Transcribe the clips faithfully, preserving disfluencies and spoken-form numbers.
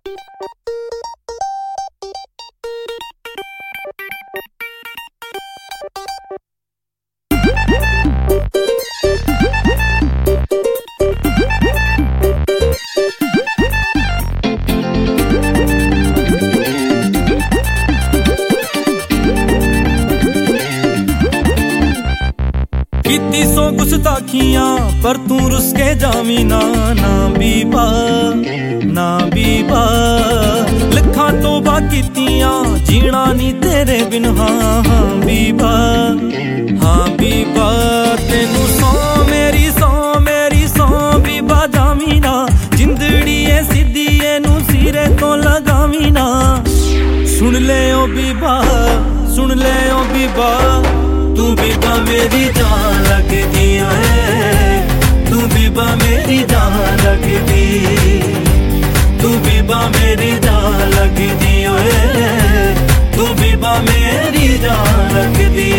किती सौ गुस्ताखियां पर तू रुस के जावी ना ना बीबा ना बीबा लखा तोबा कीतियां जीना नी तेरे बिन हाँ हाँ बीबा हाँ बीबा तेनू सौ मेरी सौ मेरी सौ बीबा जावी ना जिंदड़ी ए सीधी एनू सिरे तो लगावी ना सुन ले ओ बीबा सुन ले ओ बीबा तू बीबा मेरी जान लगदी है तू बीबा मेरी जान लगदी तू बीबा मेरी जान लगदी है तू बीबा मेरी जान लगदी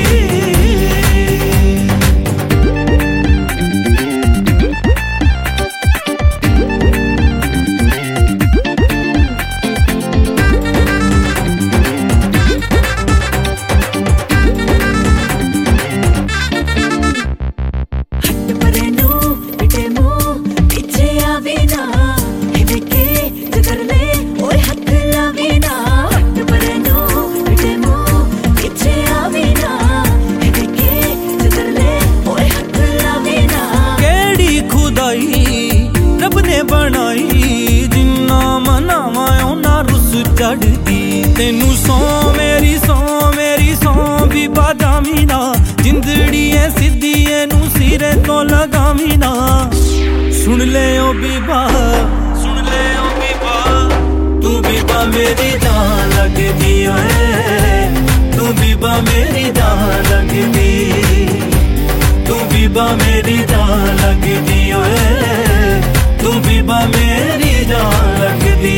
रब ने बनाई जिन्ना मनावा ओना रुस चढ़दी तेनू सौ मेरी सौ मेरी सौ बीबा जावी ना जिंदड़ी ए सीधी एनू सिरे तो लगावी ना सुन ले ओ बीबा सुन ले ओ बीबा तू बीबा मेरी जान लगदी है तू बीबा मेरी जान लगदी तू बीबा मेरी जान लगदी है तू बीबा मेरी जान लगदी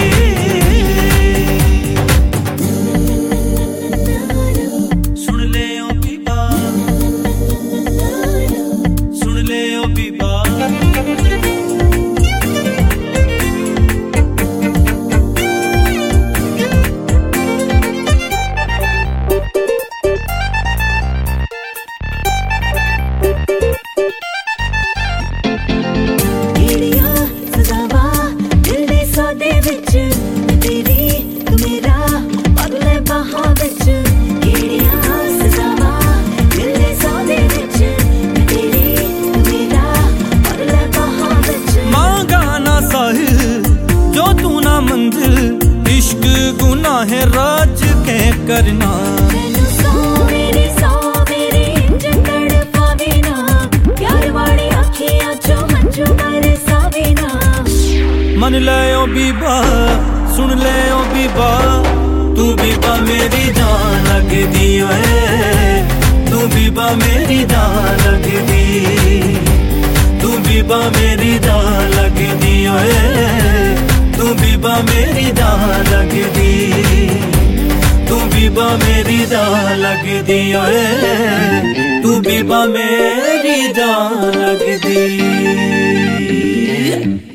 सुन ले ओ बीबा सुन ले ओ बीबा जो तू ना मंजिल इश्क गुनाह है राज के करना सौ मेरी सौ मेरी इंज तड़पावे ना प्यार वाली अखियां जो हंझू बरसावे ना मन ले ओ बीबा सुन ले ओ बीबा तू बीबा मेरी जान लगदी है तू बीबा मेरी जान लगदी तू बीबा मेरी जान लगदी है तू बीबा मेरी जान लगदी तू बीबा मेरी जान लगदी है तू बीबा मेरी जान लगदी।